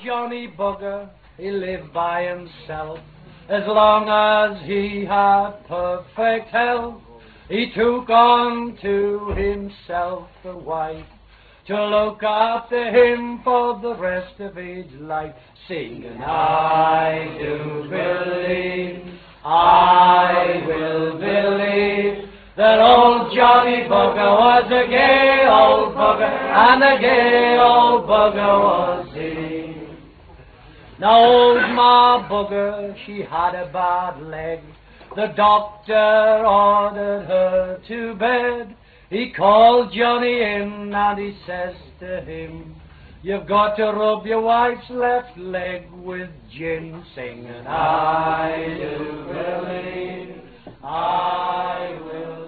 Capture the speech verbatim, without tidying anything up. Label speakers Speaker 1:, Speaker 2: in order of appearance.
Speaker 1: Johnny Bugger, he lived by himself. As long as he had perfect health, he took on to himself a wife to look after him for the rest of his life, singing, I do believe, I will believe, that old Johnny Bugger was a gay old bugger, and a gay old bugger was he. Now old Ma Bugger, she had a bad leg. The doctor ordered her to bed. He called Johnny in and he says to him, you've got to rub your wife's left leg with gin, singing, I do believe, I will